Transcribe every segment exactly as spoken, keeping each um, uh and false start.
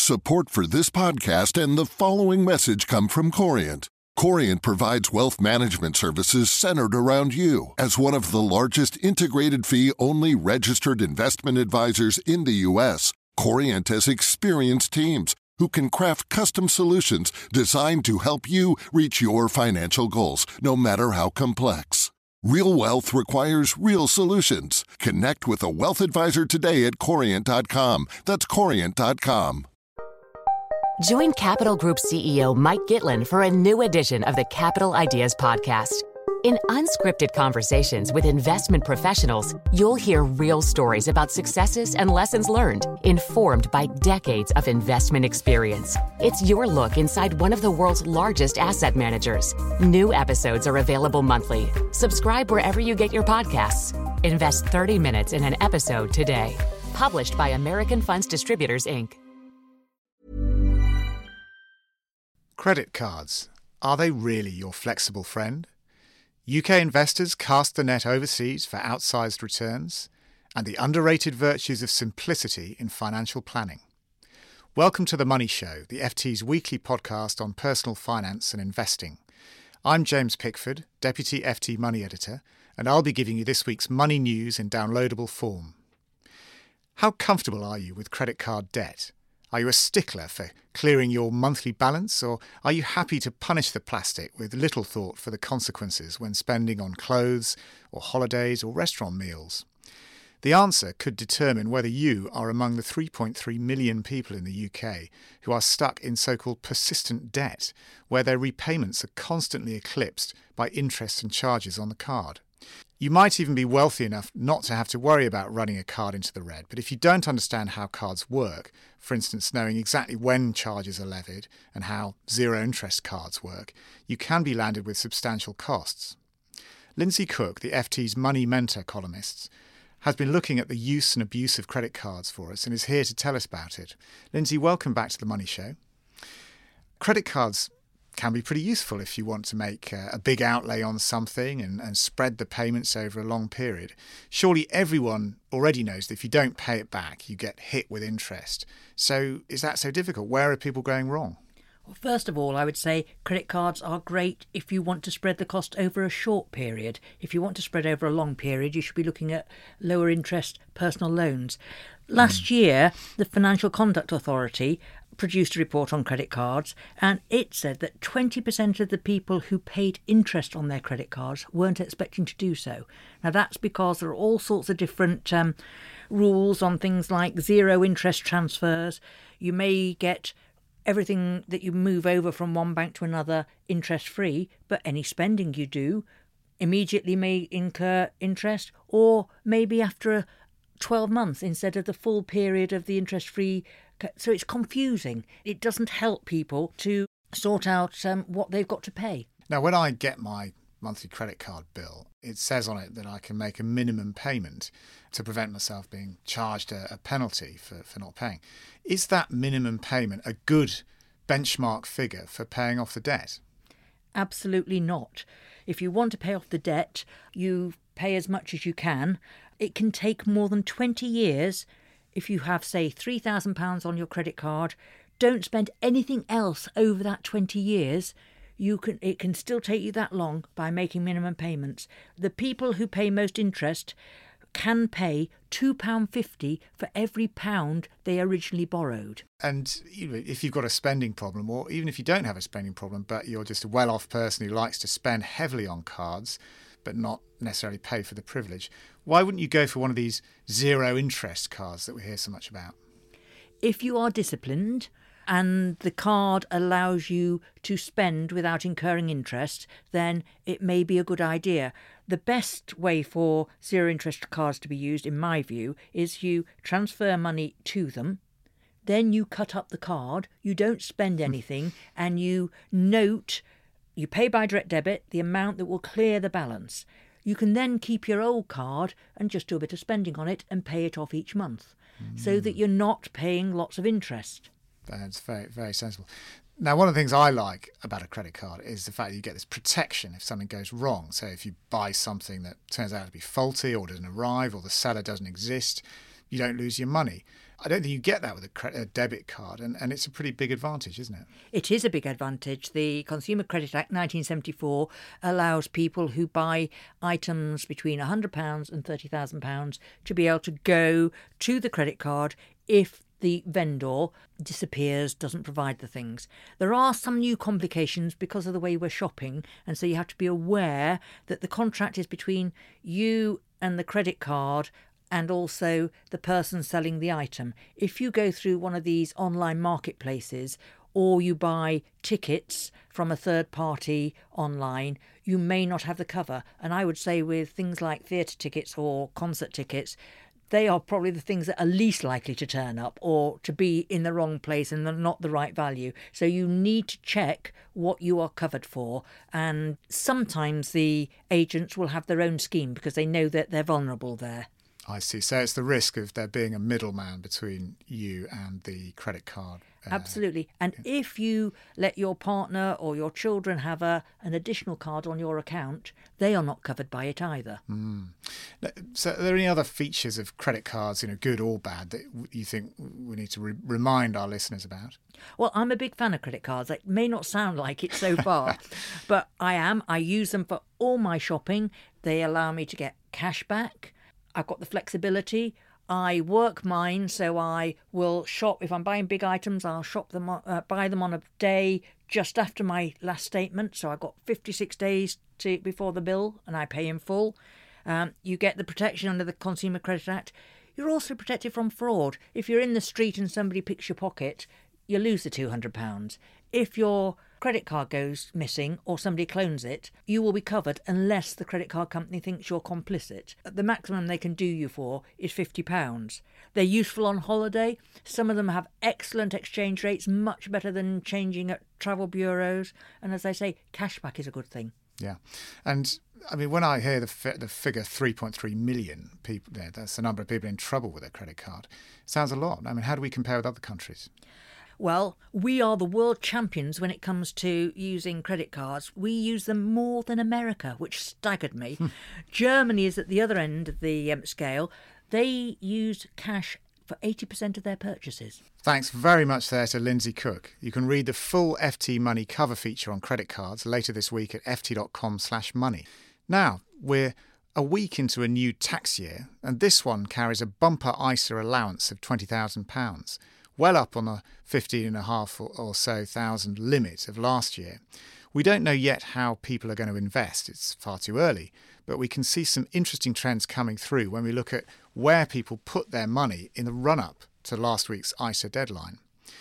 Support for this podcast and the following message come from Corient. Corient provides wealth management services centered around you. As one of the largest integrated fee-only registered investment advisors in the U S, Corient has experienced teams who can craft custom solutions designed to help you reach your financial goals, no matter how complex. Real wealth requires real solutions. Connect with a wealth advisor today at corient dot com. That's corient dot com. Join Capital Group C E O Mike Gitlin for a new edition of the Capital Ideas Podcast. In unscripted conversations with investment professionals, you'll hear real stories about successes and lessons learned, informed by decades of investment experience. It's your look inside one of the world's largest asset managers. New episodes are available monthly. Subscribe wherever you get your podcasts. Invest thirty minutes in an episode today. Published by American Funds Distributors, Incorporated. Credit cards. Are they really your flexible friend? U K investors cast the net overseas for outsized returns and the underrated virtues of simplicity in financial planning. Welcome to The Money Show, the F T's weekly podcast on personal finance and investing. I'm James Pickford, Deputy F T Money Editor, and I'll be giving you this week's money news in downloadable form. How comfortable are you with credit card debt? Are you a stickler for clearing your monthly balance, or are you happy to punish the plastic with little thought for the consequences when spending on clothes or holidays or restaurant meals? The answer could determine whether you are among the three point three million people in the U K who are stuck in so-called persistent debt, where their repayments are constantly eclipsed by interest and charges on the card. You might even be wealthy enough not to have to worry about running a card into the red, but if you don't understand how cards work, for instance knowing exactly when charges are levied and how zero-interest cards work, you can be landed with substantial costs. Lindsay Cook, the F T's Money Mentor columnist, has been looking at the use and abuse of credit cards for us and is here to tell us about it. Lindsay, welcome back to The Money Show. Credit cards can be pretty useful if you want to make uh, a big outlay on something and, and spread the payments over a long period. Surely everyone already knows that if you don't pay it back, you get hit with interest. So is that so difficult? Where are people going wrong? Well, first of all, I would say credit cards are great if you want to spread the cost over a short period. If you want to spread over a long period, you should be looking at lower interest personal loans. Last mm. year, the Financial Conduct Authority produced a report on credit cards, and it said that twenty percent of the people who paid interest on their credit cards weren't expecting to do so. Now, that's because there are all sorts of different um, rules on things like zero interest transfers. You may get everything that you move over from one bank to another interest-free, but any spending you do immediately may incur interest, or maybe after a twelve months instead of the full period of the interest-free. So it's confusing. It doesn't help people to sort out um, what they've got to pay. Now, when I get my monthly credit card bill, it says on it that I can make a minimum payment to prevent myself being charged a, a penalty for, for not paying. Is that minimum payment a good benchmark figure for paying off the debt? Absolutely not. If you want to pay off the debt, you pay as much as you can. It can take more than twenty years. If you have, say, three thousand pounds on your credit card, don't spend anything else over that twenty years, you can. It can still take you that long by making minimum payments. The people who pay most interest can pay two pounds fifty for every pound they originally borrowed. And if you've got a spending problem, or even if you don't have a spending problem, but you're just a well-off person who likes to spend heavily on cards, but not necessarily pay for the privilege, why wouldn't you go for one of these zero-interest cards that we hear so much about? If you are disciplined and the card allows you to spend without incurring interest, then it may be a good idea. The best way for zero-interest cards to be used, in my view, is you transfer money to them, then you cut up the card, you don't spend anything, and you note, you pay by direct debit the amount that will clear the balance. You can then keep your old card and just do a bit of spending on it and pay it off each month, mm. so that you're not paying lots of interest. That's very, very sensible. Now, one of the things I like about a credit card is the fact that you get this protection if something goes wrong. So if you buy something that turns out to be faulty or doesn't arrive or the seller doesn't exist, you don't lose your money. I don't think you get that with a, cre- a debit card, and, and it's a pretty big advantage, isn't it? It is a big advantage. The Consumer Credit Act nineteen seventy-four allows people who buy items between one hundred pounds and thirty thousand pounds to be able to go to the credit card if the vendor disappears, doesn't provide the things. There are some new complications because of the way we're shopping, and so you have to be aware that the contract is between you and the credit card and also the person selling the item. If you go through one of these online marketplaces or you buy tickets from a third party online, you may not have the cover. And I would say with things like theatre tickets or concert tickets, they are probably the things that are least likely to turn up or to be in the wrong place and they're not the right value. So you need to check what you are covered for. And sometimes the agents will have their own scheme because they know that they're vulnerable there. I see. So it's the risk of there being a middleman between you and the credit card. Uh, Absolutely. And yeah. if you let your partner or your children have a an additional card on your account, they are not covered by it either. Mm. So are there any other features of credit cards, you know, good or bad, that you think we need to re- remind our listeners about? Well, I'm a big fan of credit cards. It may not sound like it so far, but I am. I use them for all my shopping. They allow me to get cash back. I've got the flexibility. I work mine, so I will shop. If I'm buying big items, I'll shop them, uh, buy them on a day just after my last statement. So I've got fifty-six days to before the bill, and I pay in full. Um, you get the protection under the Consumer Credit Act. You're also protected from fraud. If you're in the street and somebody picks your pocket, you lose the two hundred pounds. If your credit card goes missing or somebody clones it, you will be covered unless the credit card company thinks you're complicit. The maximum they can do you for is fifty pounds. They're useful on holiday. Some of them have excellent exchange rates, much better than changing at travel bureaus. And as I say, cashback is a good thing. Yeah. And I mean, when I hear the fi- the figure three point three million people, yeah, that's the number of people in trouble with their credit card. It sounds a lot. I mean, how do we compare with other countries? Well, we are the world champions when it comes to using credit cards. We use them more than America, which staggered me. Germany is at the other end of the um, scale. They use cash for eighty percent of their purchases. Thanks very much there to Lindsay Cook. You can read the full F T Money cover feature on credit cards later this week at ft.com slash money. Now, we're a week into a new tax year, and this one carries a bumper I S A allowance of twenty thousand pounds. Well up on the fifteen and a half or, or so thousand limit of last year. We don't know yet how people are going to invest. It's far too early, but we can see some interesting trends coming through when we look at where people put their money in the run-up to last week's I S A deadline.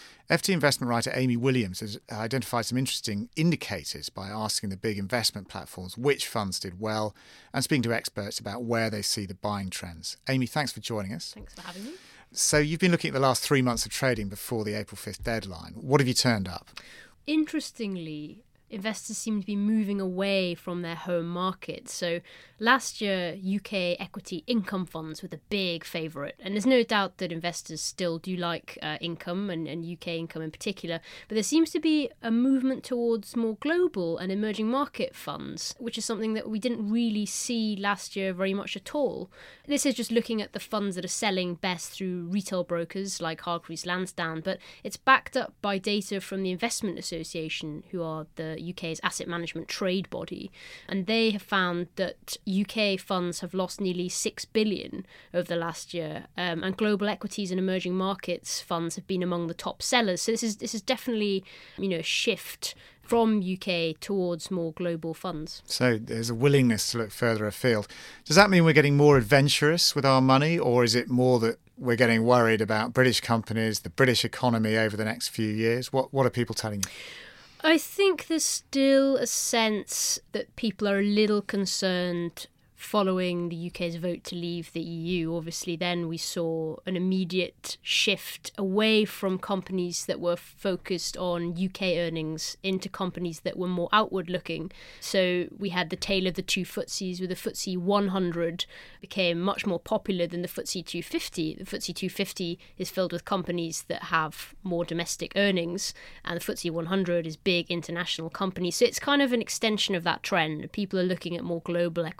F T investment writer Amy Williams has identified some interesting indicators by asking the big investment platforms which funds did well and speaking to experts about where they see the buying trends. Amy, thanks for joining us. Thanks for having me. So you've been looking at the last three months of trading before the April fifth deadline. What have you turned up? Interestingly, investors seem to be moving away from their home market. So last year, U K equity income funds were the big favourite. And there's no doubt that investors still do like uh, income and, and U K income in particular. But there seems to be a movement towards more global and emerging market funds, which is something that we didn't really see last year very much at all. This is just looking at the funds that are selling best through retail brokers like Hargreaves Lansdown, but it's backed up by data from the Investment Association, who are the U K's asset management trade body, and they have found that U K funds have lost nearly six billion over the last year, um, and global equities and emerging markets funds have been among the top sellers. So this is this is definitely, you know, a shift from U K towards more global funds. So there's a willingness to look further afield. Does that mean we're getting more adventurous with our money, or is it more that we're getting worried about British companies, the British economy over the next few years? What what are people telling you? I think there's still a sense that people are a little concerned following the U K's vote to leave the E U. Obviously, then we saw an immediate shift away from companies that were focused on U K earnings into companies that were more outward looking. So we had the tale of the two footsies, with the F T S E one hundred became much more popular than the F T S E two fifty. The F T S E two fifty is filled with companies that have more domestic earnings, and the F T S E one hundred is big international companies. So it's kind of an extension of that trend. People are looking at more global equities,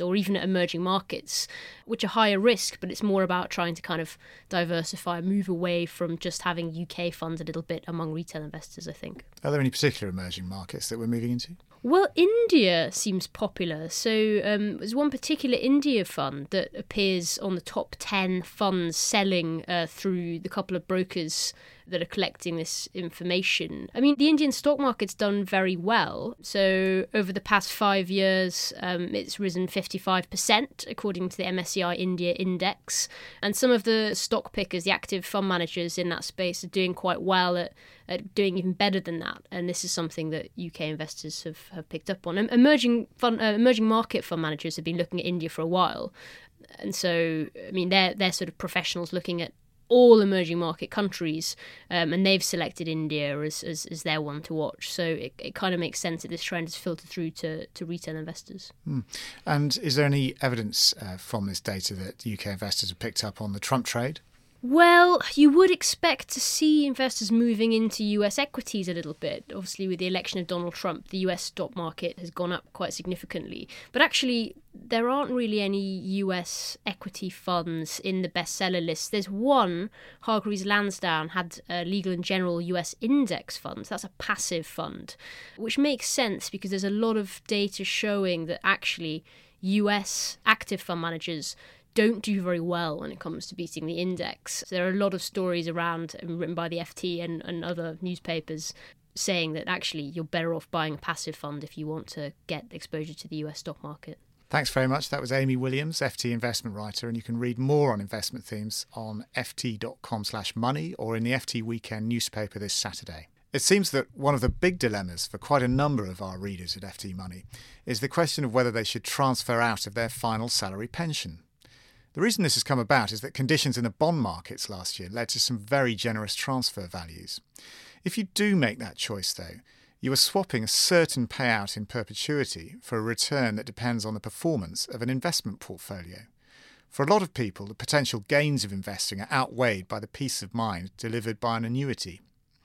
or even at emerging markets, which are higher risk, but it's more about trying to kind of diversify, move away from just having U K funds a little bit among retail investors, I think. Are there any particular emerging markets that we're moving into? Well, India seems popular. So um, there's one particular India fund that appears on the top ten funds selling uh, through the couple of brokers that are collecting this information. I mean, the Indian stock market's done very well. So over the past five years, um, it's risen fifty-five percent, according to the M S C I India Index. And some of the stock pickers, the active fund managers in that space, are doing quite well at, at doing even better than that. And this is something that U K investors have, have picked up on. Emerging fund, uh, emerging market fund managers have been looking at India for a while. And so, I mean, they're, they're sort of professionals looking at all emerging market countries, um, and they've selected India as, as, as their one to watch. So it, it kind of makes sense that this trend has filtered through to, to retail investors. Hmm. And is there any evidence uh, from this data that U K investors have picked up on the Trump trade? Well, you would expect to see investors moving into U S equities a little bit. Obviously, with the election of Donald Trump, the U S stock market has gone up quite significantly. But actually, there aren't really any U S equity funds in the bestseller list. There's one, Hargreaves Lansdown, had a Legal and General U S index fund. That's a passive fund, which makes sense because there's a lot of data showing that actually U S active fund managers don't do very well when it comes to beating the index. There are a lot of stories around, written by the F T and, and other newspapers, saying that actually you're better off buying a passive fund if you want to get exposure to the U S stock market. Thanks very much. That was Amy Williams, F T investment writer, and you can read more on investment themes on ft.com slash money or in the F T Weekend newspaper this Saturday. It seems that one of the big dilemmas for quite a number of our readers at F T Money is the question of whether they should transfer out of their final salary pension. The reason this has come about is that conditions in the bond markets last year led to some very generous transfer values. If you do make that choice, though, you are swapping a certain payout in perpetuity for a return that depends on the performance of an investment portfolio. For a lot of people, the potential gains of investing are outweighed by the peace of mind delivered by an annuity.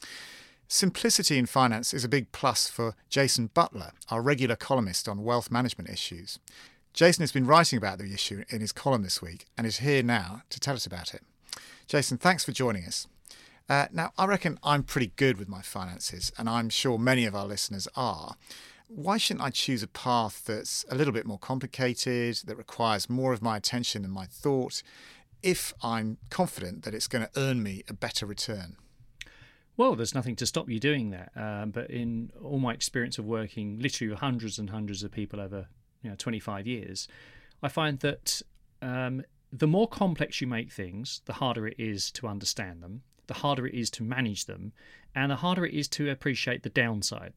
Simplicity in finance is a big plus for Jason Butler, our regular columnist on wealth management issues. Jason has been writing about the issue in his column this week and is here now to tell us about it. Jason, thanks for joining us. Uh, now, I reckon I'm pretty good with my finances, and I'm sure many of our listeners are. Why shouldn't I choose a path that's a little bit more complicated, that requires more of my attention than my thought, if I'm confident that it's going to earn me a better return? Well, there's nothing to stop you doing that. Um, but in all my experience of working literally with hundreds and hundreds of people over you know, twenty-five years, I find that um, the more complex you make things, the harder it is to understand them, the harder it is to manage them, and the harder it is to appreciate the downside.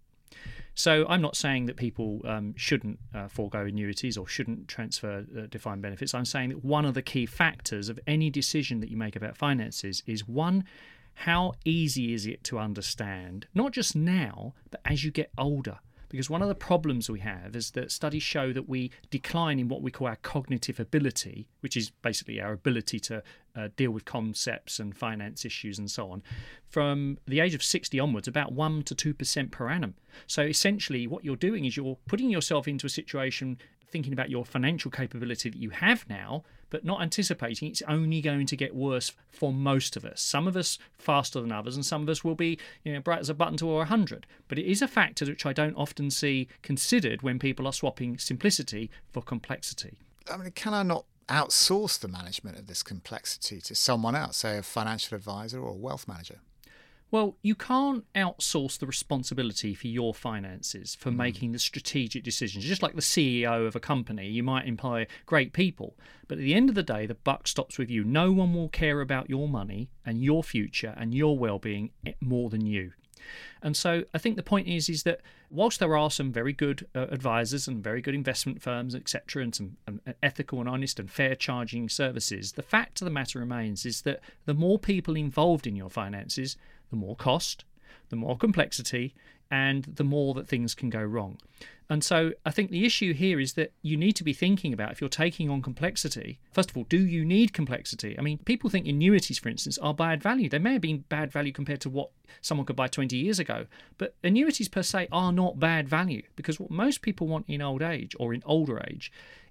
So I'm not saying that people um, shouldn't uh, forego annuities or shouldn't transfer uh, defined benefits. I'm saying that one of the key factors of any decision that you make about finances is, one, how easy is it to understand, not just now, but as you get older. Because one of the problems we have is that studies show that we decline in what we call our cognitive ability, which is basically our ability to uh, deal with concepts and finance issues and so on, from the age of sixty onwards, about one to two percent per annum. So essentially what you're doing is you're putting yourself into a situation thinking about your financial capability that you have now, but not anticipating it's only going to get worse for most of us. Some of us faster than others, and some of us will be, you know, bright as a button to or a hundred. But it is a factor which I don't often see considered when people are swapping simplicity for complexity. I mean, can I not outsource the management of this complexity to someone else, say a financial advisor or a wealth manager? Well, you can't outsource the responsibility for your finances, for mm. making the strategic decisions. Just like the C E O of a company, you might employ great people, but at the end of the day, the buck stops with you. No one will care about your money and your future and your well-being more than you. And so I think the point is, is that whilst there are some very good uh, advisors and very good investment firms, et cetera, and some um, ethical and honest and fair charging services, the fact of the matter remains is that the more people involved in your finances, the more cost, the more complexity, and the more that things can go wrong. And so I think the issue here is that you need to be thinking about, if you're taking on complexity, first of all, do you need complexity? I mean, people think annuities, for instance, are bad value. They may have been bad value compared to what someone could buy twenty years ago, but annuities per se are not bad value, because what most people want in old age or in older age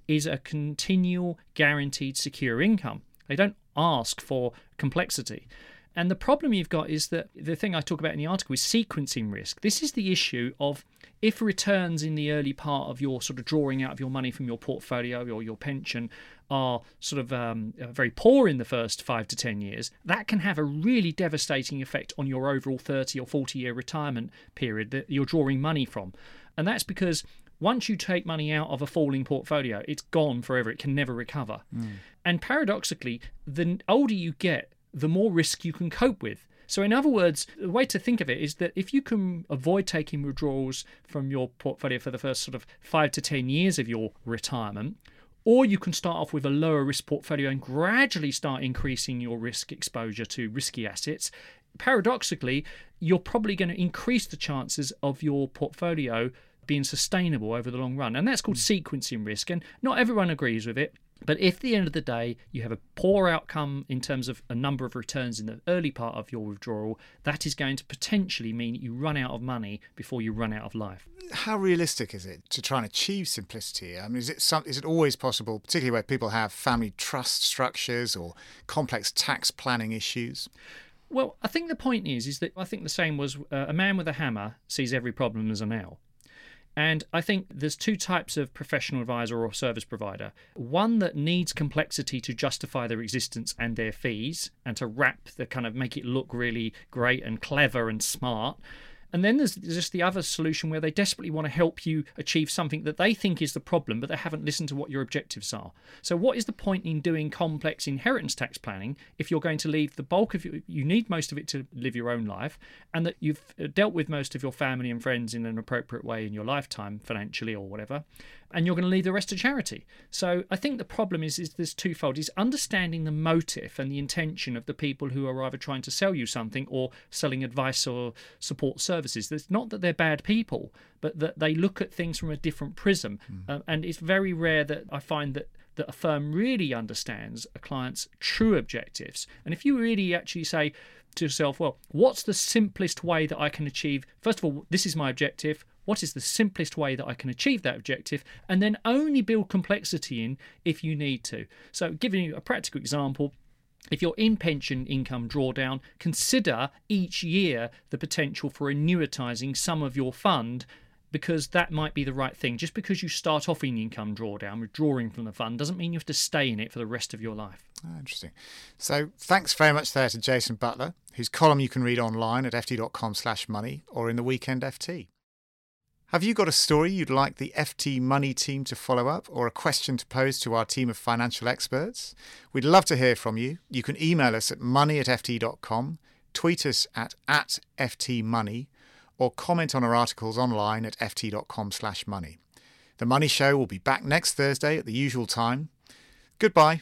is a continual, guaranteed, secure income. They don't ask for complexity. And the problem you've got is that the thing I talk about in the article is sequencing risk. This is the issue of if returns in the early part of your sort of drawing out of your money from your portfolio or your pension are sort of um, very poor in the first five to ten years, that can have a really devastating effect on your overall thirty or forty year retirement period that you're drawing money from. And that's because once you take money out of a falling portfolio, it's gone forever. It can never recover. Mm. And paradoxically, the older you get, the more risk you can cope with. So in other words, the way to think of it is that if you can avoid taking withdrawals from your portfolio for the first sort of five to ten years of your retirement, or you can start off with a lower risk portfolio and gradually start increasing your risk exposure to risky assets, paradoxically, you're probably going to increase the chances of your portfolio being sustainable over the long run. And that's called mm. sequencing risk. And not everyone agrees with it. But if at the end of the day you have a poor outcome in terms of a number of returns in the early part of your withdrawal, that is going to potentially mean you run out of money before you run out of life. How realistic is it to try and achieve simplicity? I mean, is it some, is it always possible, particularly where people have family trust structures or complex tax planning issues? Well, I think the point is, is that I think the saying was uh, a man with a hammer sees every problem as a nail. And I think there's two types of professional advisor or service provider. One that needs complexity to justify their existence and their fees and to wrap the kind of make it look really great and clever and smart. And then there's just the other solution where they desperately want to help you achieve something that they think is the problem, but they haven't listened to what your objectives are. So what is the point in doing complex inheritance tax planning if you're going to leave the bulk of it, you need most of it to live your own life, and that you've dealt with most of your family and friends in an appropriate way in your lifetime, financially or whatever, and you're going to leave the rest to charity. So I think the problem is, is this twofold, is understanding the motive and the intention of the people who are either trying to sell you something or selling advice or support services. It's not that they're bad people, but that they look at things from a different prism. Mm. Uh, and it's very rare that I find that, that a firm really understands a client's true objectives. And if you really actually say to yourself, well, what's the simplest way that I can achieve? First of all, this is my objective. What is the simplest way that I can achieve that objective? And then only build complexity in if you need to. So giving you a practical example, if you're in pension income drawdown, consider each year the potential for annuitizing some of your fund, because that might be the right thing. Just because you start off in income drawdown, withdrawing from the fund, doesn't mean you have to stay in it for the rest of your life. Oh, interesting. So thanks very much there to Jason Butler, whose column you can read online at ft.com slash money or in the Weekend F T. Have you got a story you'd like the F T Money team to follow up, or a question to pose to our team of financial experts? We'd love to hear from you. You can email us at money at f t dot com, tweet us at, at ftmoney, or comment on our articles online at ft.com slash money. The Money Show will be back next Thursday at the usual time. Goodbye.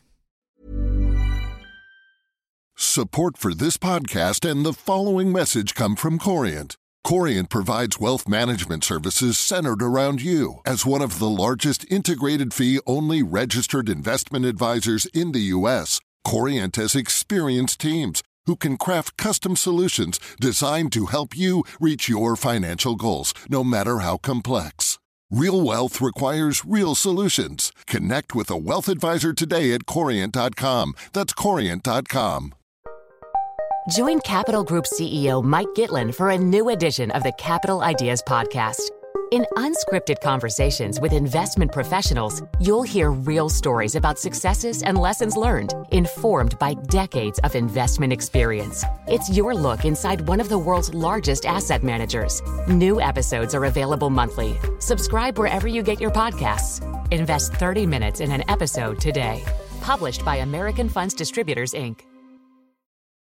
Support for this podcast and the following message come from Corient. Corient provides wealth management services centered around you. As one of the largest integrated fee-only registered investment advisors in the U S, Corient has experienced teams who can craft custom solutions designed to help you reach your financial goals, no matter how complex. Real wealth requires real solutions. Connect with a wealth advisor today at corient dot com. That's corient dot com. Join Capital Group C E O Mike Gitlin for a new edition of the Capital Ideas Podcast. In unscripted conversations with investment professionals, you'll hear real stories about successes and lessons learned, informed by decades of investment experience. It's your look inside one of the world's largest asset managers. New episodes are available monthly. Subscribe wherever you get your podcasts. Invest thirty minutes in an episode today. Published by American Funds Distributors, Incorporated.